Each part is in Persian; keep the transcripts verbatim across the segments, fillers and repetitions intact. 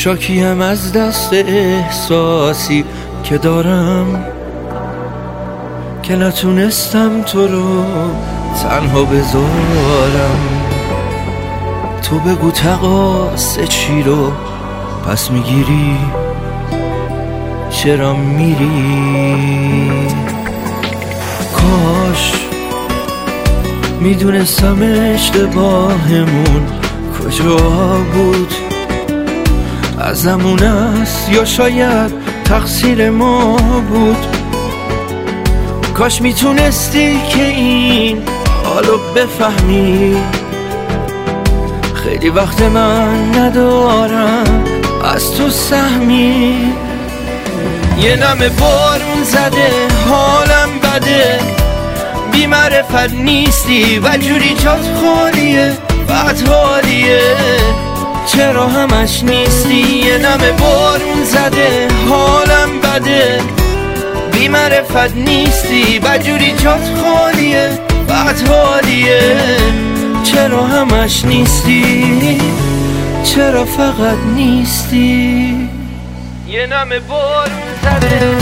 شاکیم از دست احساسی که دارم، که نتونستم تو رو تنها بذارم. تو بگو تقاص چی رو پس میگیری، چرا میری؟ کاش میدونستم اشتباهمون کجا بود، ازمون است یا شاید تقصیر ما بود. کاش میتونستی که این حالو بفهمی، خیلی وقت من ندارم از تو سهمی. یه نمه بارون زده حالم بده، بی معرفت نیستی و جوری جات خالیه، بد حالیه، چرا همش نیستی؟ یه نمه بارون زده حالم بده، بی معرفت نیستی و جوری جات خالیه، بد حالیه، چرا همش نیستی؟ چرا فقط نیستی؟ یه نمه بارون زده.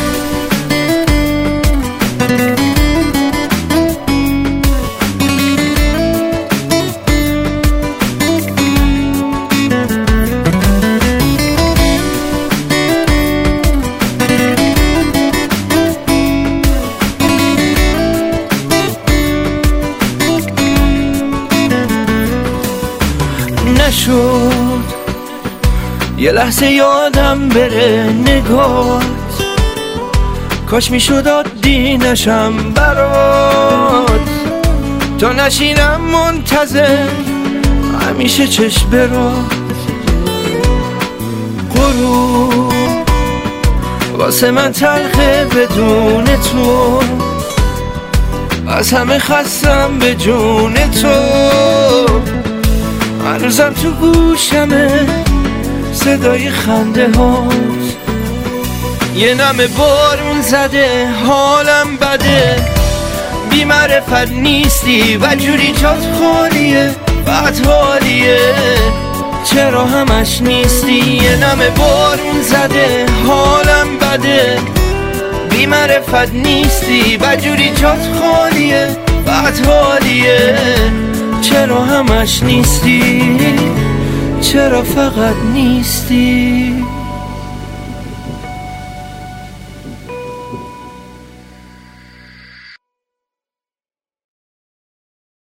نشد یه لحظه یادم بره نگات، کاش میشد عادی نشم برات، تا نشینم منتظر همیشه چشم برات. غروب واسه من تلخه بدون تو، از همه خستم به جون تو، هنوزم تو گوشمه صدای خنده هاست. یه نمه بارون زده حالم بده، بی معرفت نیستی و جوری جات خالیه، بد حالیه، چرا همش نیستی؟ یه نمه بارون زده حالم بده، بی معرفت نیستی و جوری جات خالیه، بد حالیه، چرا همش نیستی؟ چرا فقط نیستی؟